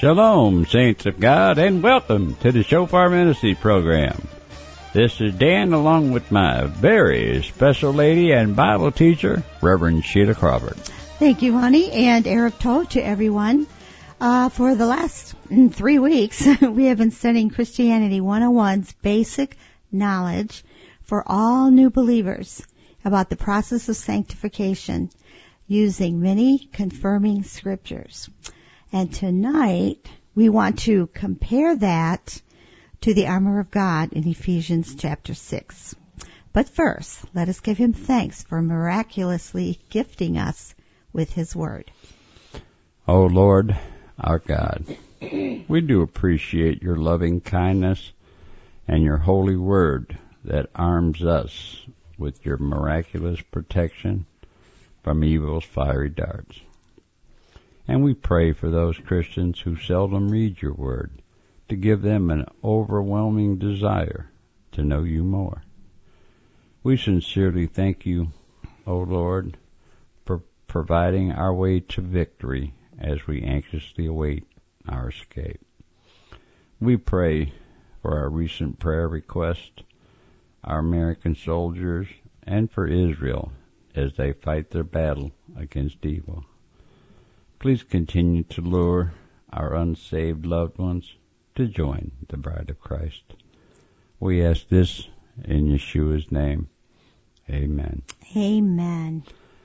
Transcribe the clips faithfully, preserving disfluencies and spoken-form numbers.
Shalom, saints of God, and welcome to the Shofar Ministry program. This is Dan, along with my very special lady and Bible teacher, Reverend Sheila Crawford. Thank you, honey, and Erev Tov to everyone. Uh, for the last three weeks, we have been studying Christianity one oh one's basic knowledge for all new believers about the process of sanctification using many confirming scriptures. And tonight, we want to compare that to the armor of God in Ephesians chapter six. But first, let us give him thanks for miraculously gifting us with his word. Oh Lord, our God, we do appreciate your loving kindness and your holy word that arms us with your miraculous protection from evil's fiery darts. And we pray for those Christians who seldom read your word, to give them an overwhelming desire to know you more. We sincerely thank you, O Lord, for providing our way to victory as we anxiously await our escape. We pray for our recent prayer request, our American soldiers, and for Israel as they fight their battle against evil. Please continue to lure our unsaved loved ones to join the bride of Christ. We ask this in Yeshua's name. Amen. Amen.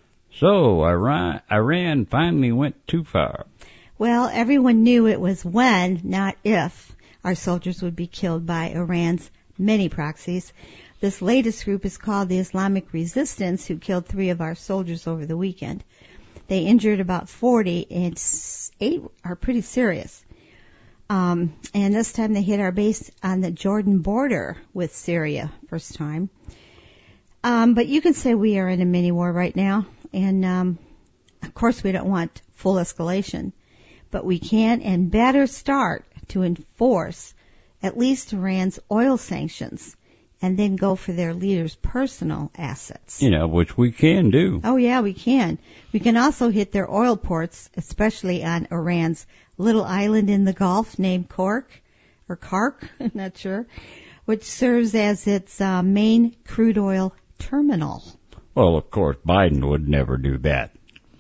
So, Iran, Iran finally went too far. Well, everyone knew it was when, not if, our soldiers would be killed by Iran's many proxies. This latest group is called the Islamic Resistance, who killed three of our soldiers over the weekend. They injured about forty, and eight are pretty serious. Um, and this time they hit our base on the Jordan border with Syria, first time. Um, but you can say we are in a mini war right now, and um, of course we don't want full escalation, but we can and better start to enforce at least Iran's oil sanctions, and then go for their leaders' personal assets. You know, which we can do. Oh, yeah, we can. We can also hit their oil ports, especially on Iran's little island in the Gulf named Cork, or Kark, I'm not sure, which serves as its uh, main crude oil terminal. Well, of course, Biden would never do that.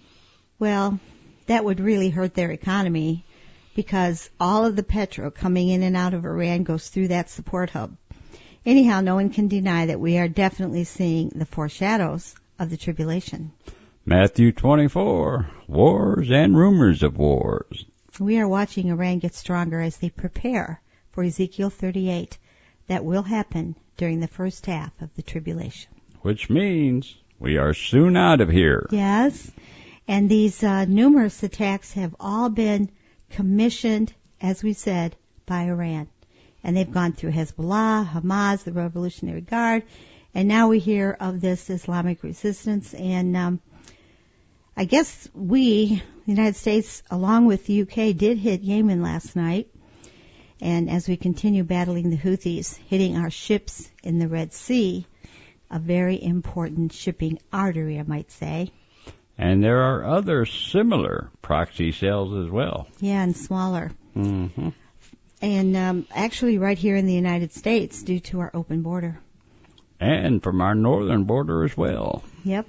Well, that would really hurt their economy, because all of the petrol coming in and out of Iran goes through that support hub. Anyhow, no one can deny that we are definitely seeing the foreshadows of the tribulation. Matthew twenty-four, wars and rumors of wars. We are watching Iran get stronger as they prepare for Ezekiel thirty-eight. That will happen during the first half of the tribulation. Which means we are soon out of here. Yes, and these uh, numerous attacks have all been commissioned, as we said, by Iran. And they've gone through Hezbollah, Hamas, the Revolutionary Guard, and now we hear of this Islamic resistance. And um, I guess we, the United States, along with the U K, did hit Yemen last night. And as we continue battling the Houthis, hitting our ships in the Red Sea, a very important shipping artery, I might say. And there are other similar proxy cells as well. Yeah, and smaller. Mm-hmm. And um, actually right here in the United States due to our open border. And from our northern border as well. Yep.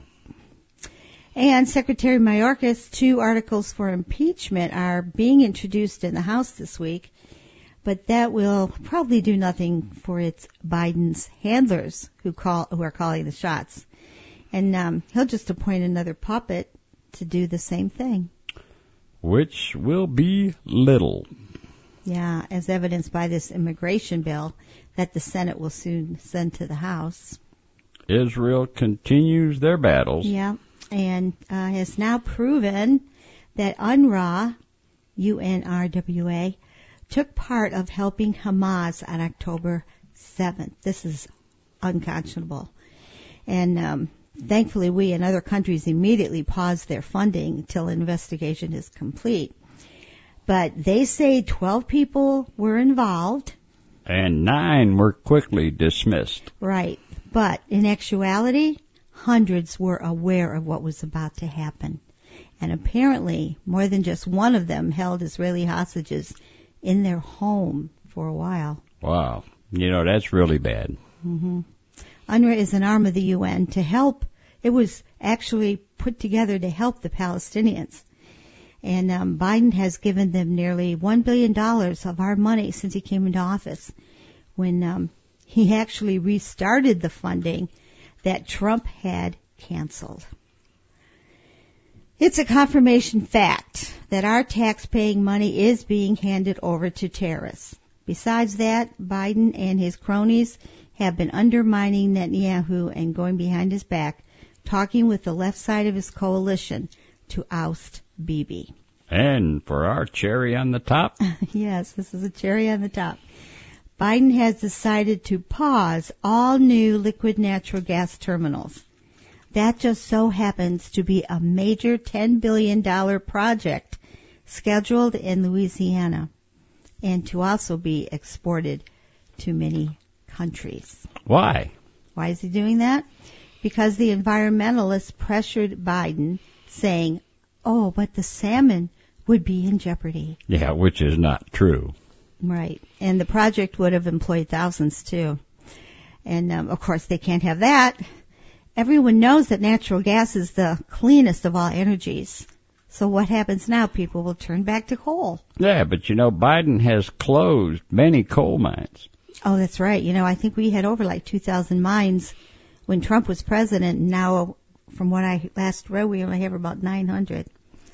And Secretary Mayorkas, two articles for impeachment are being introduced in the House this week, but that will probably do nothing for its Biden's handlers who call who are calling the shots. And um, he'll just appoint another puppet to do the same thing. Which will be little. Yeah, as evidenced by this immigration bill that the Senate will soon send to the House. Israel continues their battles. Yeah, and uh, has now proven that UNRWA, U N R W A, took part of helping Hamas on October seventh. This is unconscionable. And um, thankfully we and other countries immediately paused their funding until an investigation is complete. But they say twelve people were involved. And nine were quickly dismissed. Right. But in actuality, hundreds were aware of what was about to happen. And apparently, more than just one of them held Israeli hostages in their home for a while. Wow. You know, that's really bad. Mm-hmm. UNRWA is an arm of the U N to help. It was actually put together to help the Palestinians. And um, Biden has given them nearly one billion dollars of our money since he came into office, when um, he actually restarted the funding that Trump had canceled. It's a confirmation fact that our tax-paying money is being handed over to terrorists. Besides that, Biden and his cronies have been undermining Netanyahu and going behind his back, talking with the left side of his coalition to oust Bibi. And for our cherry on the top? Yes, this is a cherry on the top. Biden has decided to pause all new liquid natural gas terminals. That just so happens to be a major ten billion dollars project scheduled in Louisiana, and to also be exported to many countries. Why? Why is he doing that? Because the environmentalists pressured Biden, saying, oh, but the salmon would be in jeopardy. Yeah, which is not true. Right. And the project would have employed thousands, too. And, um, of course, they can't have that. Everyone knows that natural gas is the cleanest of all energies. So what happens now? People will turn back to coal. Yeah, but, you know, Biden has closed many coal mines. Oh, that's right. You know, I think we had over like two thousand mines when Trump was president. Now, from what I last read, we only have about nine hundred.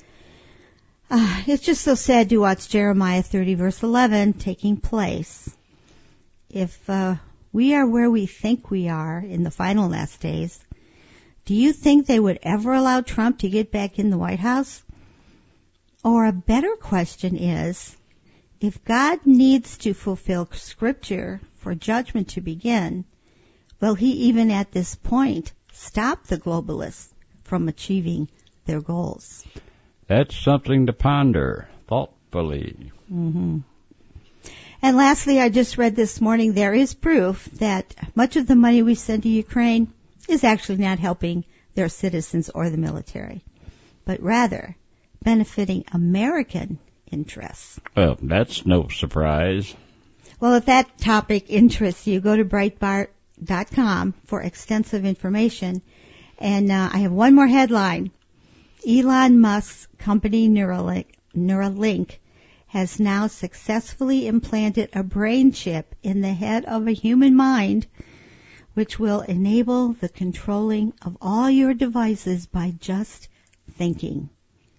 Uh, it's just so sad to watch Jeremiah thirty, verse eleven, taking place. If uh, we are where we think we are in the final last days, do you think they would ever allow Trump to get back in the White House? Or a better question is, if God needs to fulfill Scripture for judgment to begin, will he even at this point stop the globalists from achieving their goals? That's something to ponder thoughtfully. Mm-hmm. And lastly, I just read this morning, there is proof that much of the money we send to Ukraine is actually not helping their citizens or the military, but rather benefiting American interests. Well, that's no surprise. Well, if that topic interests you, go to Breitbart dot com for extensive information. And uh, I have one more headline. Elon Musk's company Neuralink, Neuralink has now successfully implanted a brain chip in the head of a human mind, which will enable the controlling of all your devices by just thinking.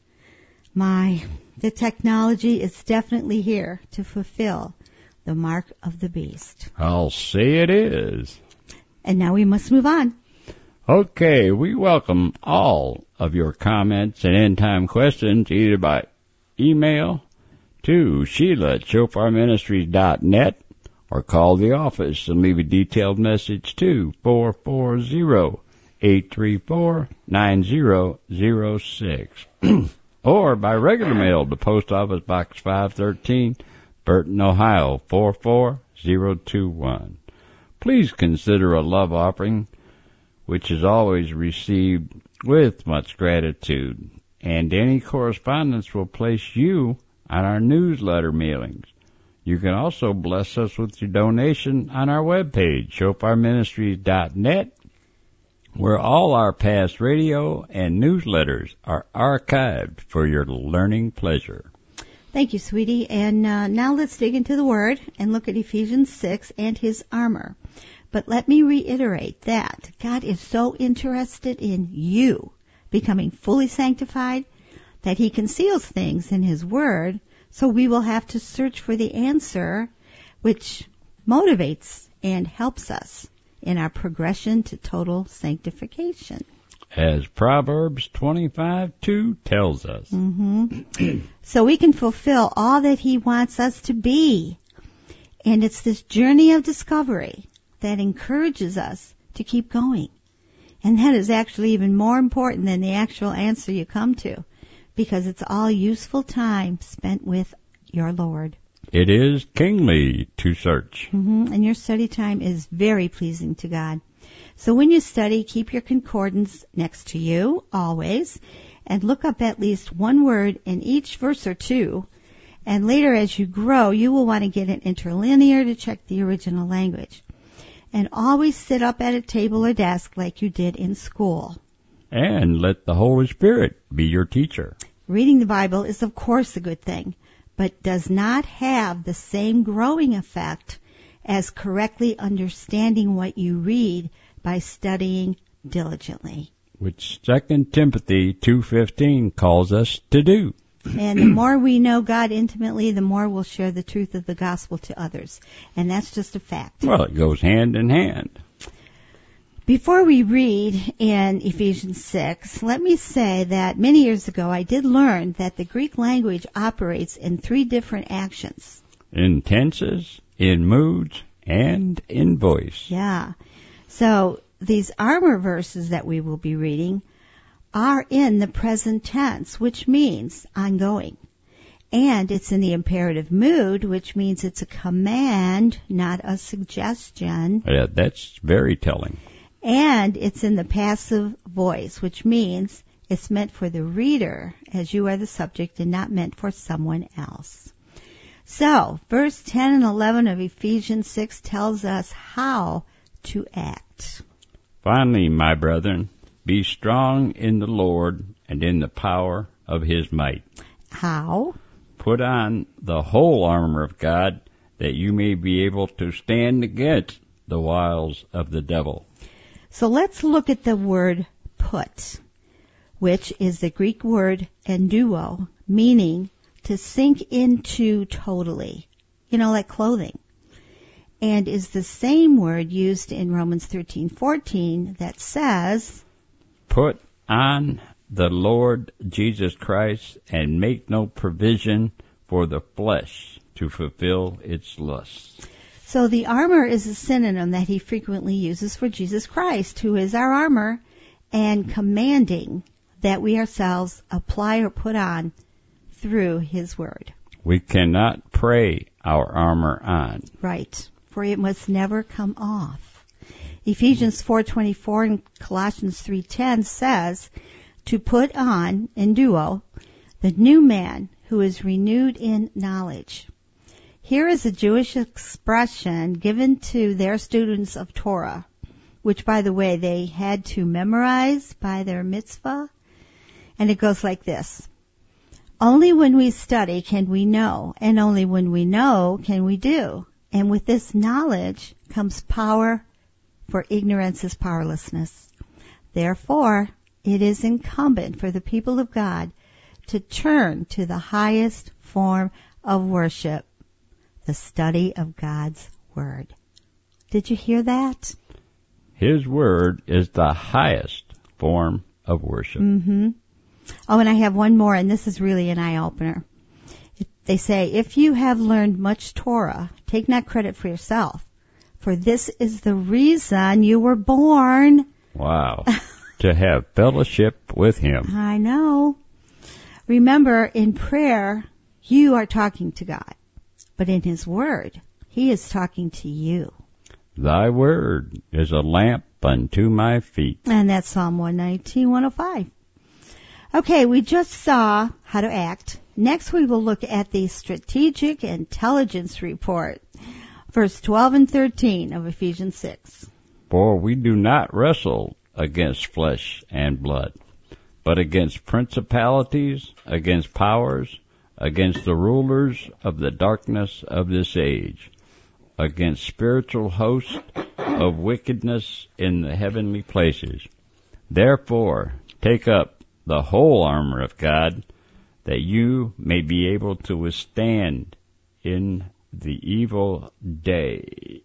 My, the technology is definitely here to fulfill the mark of the beast. I'll say it is. And now we must move on. Okay, we welcome all of your comments and end-time questions either by email to Sheila at shofar ministries dot net or call the office and leave a detailed message to four four zero, eight three four, nine zero zero six or by regular mail to Post Office Box five thirteen, Burton, Ohio four four zero two one. Please consider a love offering, which is always received with much gratitude, and any correspondence will place you on our newsletter mailings. You can also bless us with your donation on our webpage, shofar ministries dot net, where all our past radio and newsletters are archived for your learning pleasure. Thank you, sweetie. And uh, now let's dig into the Word and look at Ephesians six and His armor. But let me reiterate that God is so interested in you becoming fully sanctified that He conceals things in His Word, so we will have to search for the answer, which motivates and helps us in our progression to total sanctification. As Proverbs twenty-five two tells us. Mm-hmm. So we can fulfill all that He wants us to be. And it's this journey of discovery that encourages us to keep going. And that is actually even more important than the actual answer you come to, because it's all useful time spent with your Lord. It is kingly to search. Mm-hmm. And your study time is very pleasing to God. So when you study, keep your concordance next to you, always. and look up at least one word in each verse or two. And later as you grow, you will want to get an interlinear to check the original language. And always sit up at a table or desk like you did in school. And let the Holy Spirit be your teacher. Reading the Bible is of course a good thing, but does not have the same growing effect as correctly understanding what you read by studying diligently. Which Second Timothy two fifteen calls us to do. And the more we know God intimately, the more we'll share the truth of the gospel to others. And that's just a fact. Well, it goes hand in hand. Before we read in Ephesians six, let me say that many years ago I did learn that the Greek language operates in three different actions. In tenses, in moods, and in voice. Yeah. So these armor verses that we will be reading are in the present tense, which means ongoing. And it's in the imperative mood, which means it's a command, not a suggestion. Yeah, that's very telling. And it's in the passive voice, which means it's meant for the reader, as you are the subject, and not meant for someone else. So, verse ten and eleven of Ephesians six tells us how to act. Finally, my brethren, be strong in the Lord and in the power of his might. How? Put on the whole armor of God, that you may be able to stand against the wiles of the devil. So let's look at the word put, which is the Greek word enduo, meaning to sink into totally, you know, like clothing, and is the same word used in Romans thirteen fourteen that says, Put on the Lord Jesus Christ and make no provision for the flesh to fulfill its lusts. So the armor is a synonym that he frequently uses for Jesus Christ, who is our armor, and commanding that we ourselves apply or put on through his word. We cannot pray our armor on. Right, for it must never come off. Ephesians four twenty-four and Colossians three ten says to put on, enduo, the new man who is renewed in knowledge. Here is a Jewish expression given to their students of Torah, which, by the way, they had to memorize by their mitzvah. And it goes like this. Only when we study can we know, and only when we know can we do. And with this knowledge comes power, for ignorance is powerlessness. Therefore, it is incumbent for the people of God to turn to the highest form of worship, the study of God's Word. Did you hear that? His Word is the highest form of worship. Mm-hmm. Oh, and I have one more, and this is really an eye-opener. They say, if you have learned much Torah, take not credit for yourself, for this is the reason you were born. Wow. To have fellowship with him. I know. Remember, in prayer, you are talking to God. But in his word, he is talking to you. Thy word is a lamp unto my feet. And that's Psalm one nineteen, one oh five. Okay, we just saw how to act. Next we will look at the Strategic Intelligence Report. Verse twelve and thirteen of Ephesians six. For we do not wrestle against flesh and blood, but against principalities, against powers, against the rulers of the darkness of this age, against spiritual hosts of wickedness in the heavenly places. Therefore, take up the whole armor of God, that you may be able to withstand in the evil day,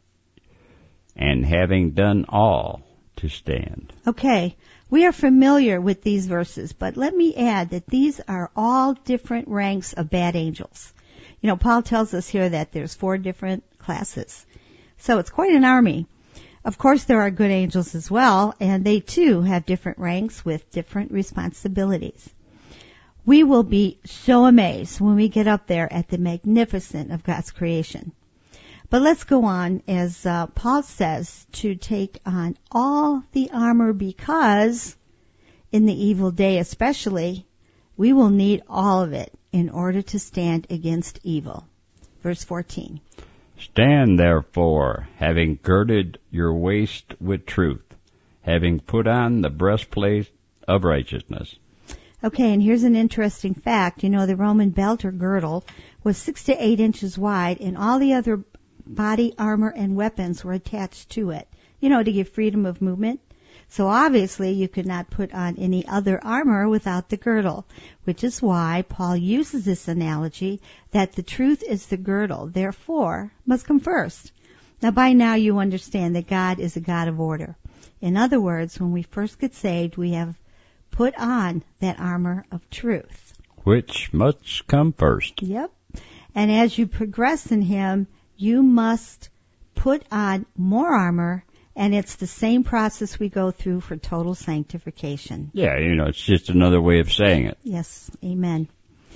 and having done all, to stand. Okay, we are familiar with these verses, but let me add that these are all different ranks of bad angels. You know, Paul tells us here that there's four different classes. So it's quite an army. Of course, there are good angels as well, and they too have different ranks with different responsibilities. We will be so amazed when we get up there at the magnificence of God's creation. But let's go on, as uh, Paul says, to take on all the armor, because in the evil day especially, we will need all of it in order to stand against evil. Verse fourteen. Stand therefore, having girded your waist with truth, having put on the breastplate of righteousness. Okay, and here's an interesting fact. You know, the Roman belt or girdle was six to eight inches wide, and all the other body armor and weapons were attached to it, you know, to give freedom of movement. So obviously you could not put on any other armor without the girdle, which is why Paul uses this analogy that the truth is the girdle, therefore must come first. Now by now you understand that God is a God of order. In other words, when we first get saved, we have put on that armor of truth, which must come first. Yep. And as you progress in Him, you must put on more armor, and it's the same process we go through for total sanctification. Yeah, you know, it's just another way of saying it. Yes, amen.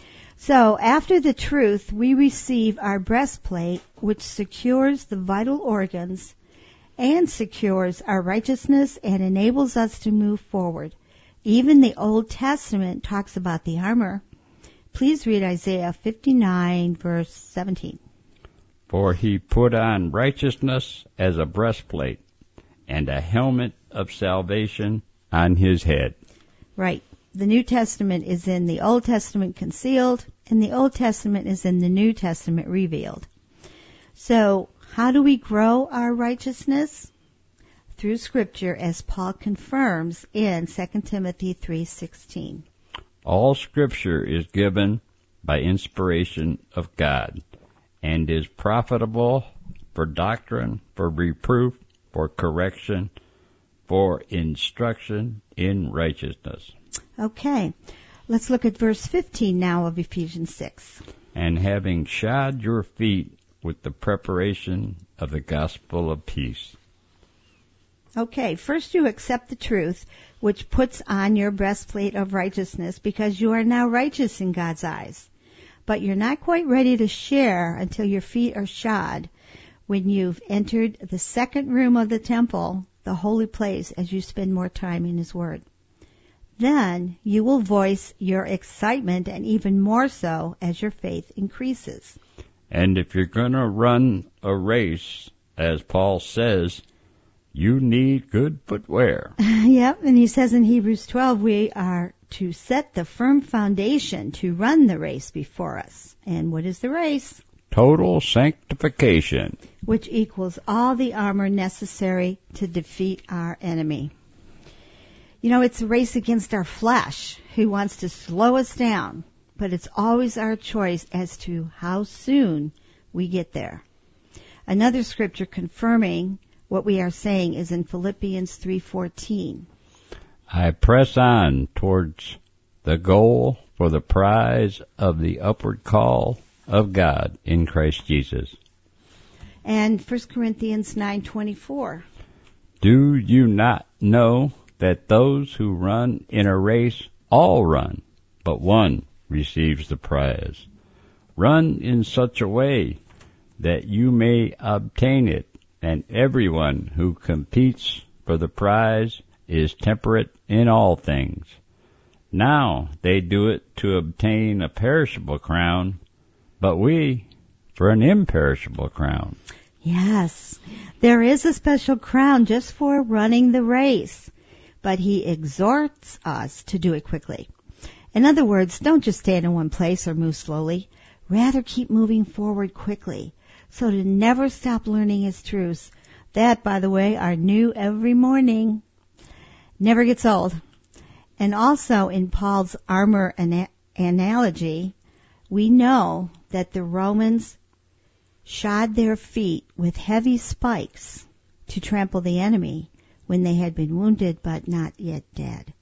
So after the truth, we receive our breastplate, which secures the vital organs and secures our righteousness and enables us to move forward. Even the Old Testament talks about the armor. Please read Isaiah fifty-nine, verse seventeen. For he put on righteousness as a breastplate, and a helmet of salvation on his head. Right. The New Testament is in the Old Testament concealed, and the Old Testament is in the New Testament revealed. So, how do we grow our righteousness? Through Scripture, as Paul confirms in Second Timothy three sixteen. All Scripture is given by inspiration of God, and is profitable for doctrine, for reproof, for correction, for instruction in righteousness. Okay, let's look at verse fifteen now of Ephesians six. And having shod your feet with the preparation of the gospel of peace. Okay, first you accept the truth, which puts on your breastplate of righteousness, because you are now righteous in God's eyes. But you're not quite ready to share until your feet are shod, when you've entered the second room of the temple, the holy place, as you spend more time in His Word. Then you will voice your excitement, and even more so as your faith increases. And if you're going to run a race, as Paul says, you need good footwear. Yep, and he says in Hebrews twelve, we are to set the firm foundation to run the race before us. And what is the race? Total sanctification, which equals all the armor necessary to defeat our enemy. You know, it's a race against our flesh, who wants to slow us down, but it's always our choice as to how soon we get there. Another scripture confirming what we are saying is in Philippians three fourteen. I press on towards the goal for the prize of the upward call of God in Christ Jesus. And First Corinthians nine twenty-four. Do you not know that those who run in a race all run, but one receives the prize? Run in such a way that you may obtain it, and everyone who competes for the prize is temperate in all things. Now they do it to obtain a perishable crown, but we for an imperishable crown. Yes, there is a special crown just for running the race, but he exhorts us to do it quickly. In other words, don't just stand in one place or move slowly. Rather, keep moving forward quickly, so to never stop learning His truths. That, by the way, are new every morning. Never gets old. And also in Paul's armor ana- analogy, we know that the Romans shod their feet with heavy spikes to trample the enemy when they had been wounded but not yet dead.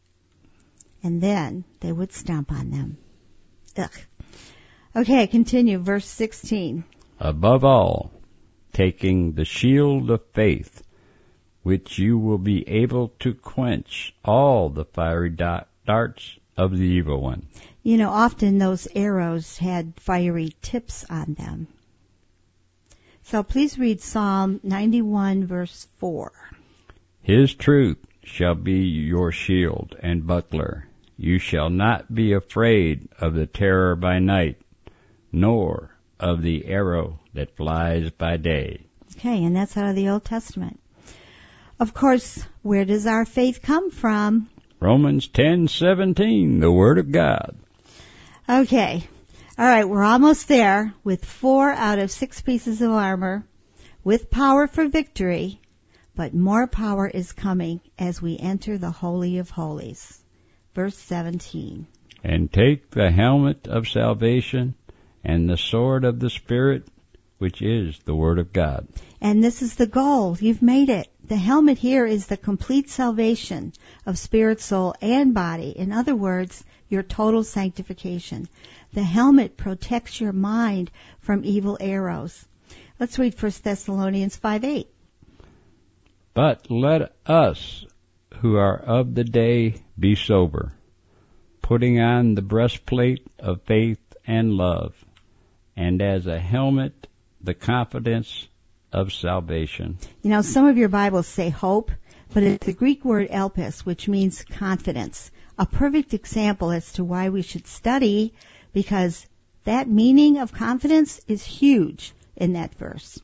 And then they would stomp on them. Ugh. Okay, continue, verse sixteen. Above all, taking the shield of faith, which you will be able to quench all the fiery darts of the evil one. You know, often those arrows had fiery tips on them. So please read Psalm ninety-one, verse four. His truth shall be your shield and buckler. You shall not be afraid of the terror by night, nor of the arrow that flies by day. Okay, and that's out of the Old Testament. Of course, where does our faith come from? Romans ten seventeen, the Word of God. Okay. All right, we're almost there with four out of six pieces of armor, with power for victory, but more power is coming as we enter the Holy of Holies. Verse seventeen. And take the helmet of salvation and the sword of the Spirit, which is the Word of God. And this is the goal. You've made it. The helmet here is the complete salvation of spirit, soul, and body. In other words, your total sanctification. The helmet protects your mind from evil arrows. Let's read First Thessalonians five eight. But let us who are of the day be sober, putting on the breastplate of faith and love, and as a helmet the confidence of salvation. You know, some of your Bibles say hope, but it's the Greek word elpis, which means confidence. A perfect example as to why we should study, because that meaning of confidence is huge in that verse.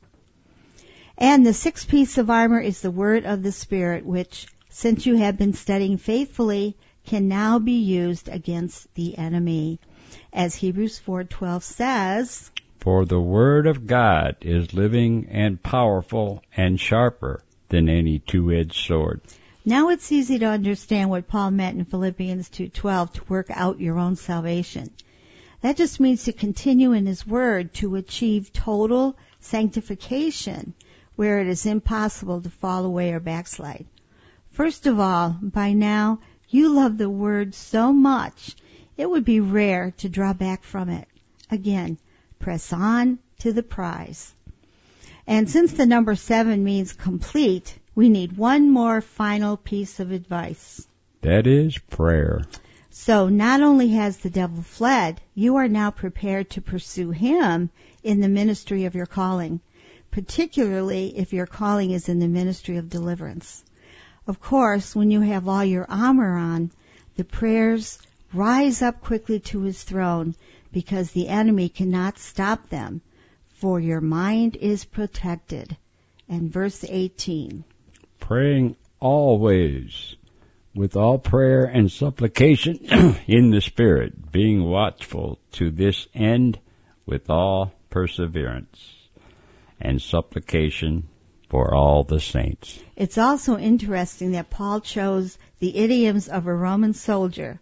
And the sixth piece of armor is the word of the Spirit, which, since you have been studying faithfully, can now be used against the enemy. As Hebrews four twelve says, For the word of God is living and powerful and sharper than any two-edged sword. Now it's easy to understand what Paul meant in Philippians two twelve to work out your own salvation. That just means to continue in His Word to achieve total sanctification where it is impossible to fall away or backslide. First of all, by now, you love the Word so much, it would be rare to draw back from it. Again, press on to the prize. And since the number seven means complete, we need one more final piece of advice. That is prayer. So not only has the devil fled, you are now prepared to pursue him in the ministry of your calling, particularly if your calling is in the ministry of deliverance. Of course, when you have all your armor on, the prayers rise up quickly to his throne because the enemy cannot stop them, for your mind is protected. And verse eighteen. Praying always with all prayer and supplication in the Spirit, being watchful to this end with all perseverance and supplication for all the saints. It's also interesting that Paul chose the idioms of a Roman soldier,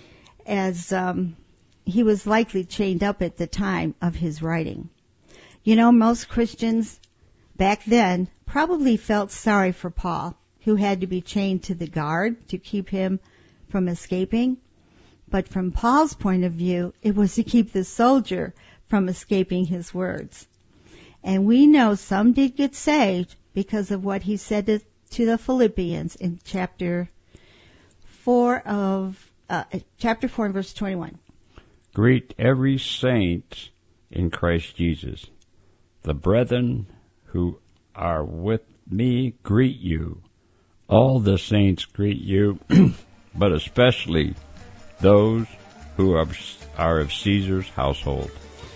as um, he was likely chained up at the time of his writing. You know, most Christians back then probably felt sorry for Paul, who had to be chained to the guard to keep him from escaping. But from Paul's point of view, it was to keep the soldier from escaping his words. And we know some did get saved because of what he said to, to the Philippians in chapter four of uh, chapter four and verse twenty-one. Greet every saint in Christ Jesus. The brethren who are with me greet you. All the saints greet you, but especially those who are, are of Caesar's household.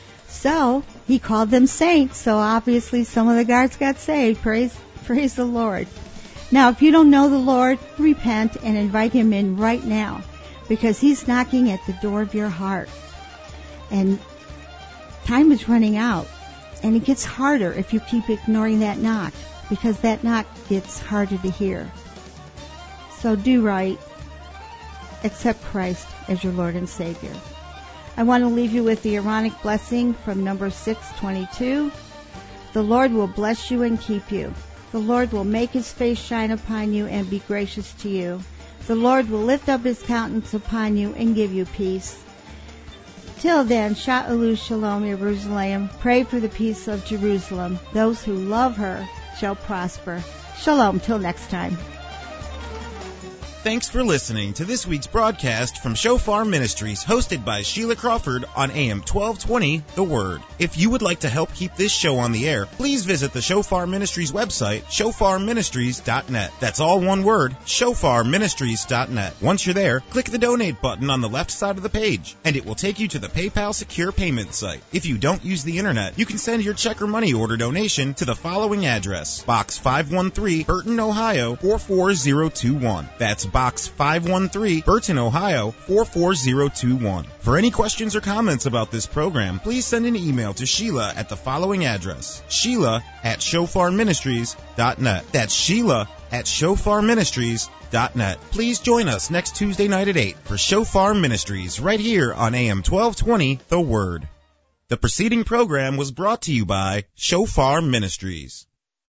So he called them saints, so obviously some of the guards got saved. Praise, praise the Lord. Now, if you don't know the Lord, repent and invite him in right now, because he's knocking at the door of your heart. And time is running out, and it gets harder if you keep ignoring that knock, because that knock gets harder to hear. So do right. Accept Christ as your Lord and Savior. I want to leave you with the Aaronic blessing from number six twenty-two. The Lord will bless you and keep you. The Lord will make his face shine upon you and be gracious to you. The Lord will lift up his countenance upon you and give you peace. Till then, Sha'alu Shalom, Jerusalem. Pray for the peace of Jerusalem. Those who love her shall prosper. Shalom, till next time. Thanks for listening to this week's broadcast from Shofar Ministries, hosted by Sheila Crawford on A M twelve twenty, The Word. If you would like to help keep this show on the air, please visit the Shofar Ministries website, shofar ministries dot net. That's all one word, shofar ministries dot net. Once you're there, click the donate button on the left side of the page, and it will take you to the PayPal secure payment site. If you don't use the internet, you can send your check or money order donation to the following address: Box five one three, Burton, Ohio four four zero two one. That's Box five one three, Burton, Ohio four four zero two one. For any questions or comments about this program, please send an email to Sheila at the following address: Sheila at shofar ministries dot net. That's Sheila at shofar ministries dot net. Please join us next Tuesday night at eight for Shofar Ministries right here on A M twelve twenty, The Word. The preceding program was brought to you by Shofar Ministries.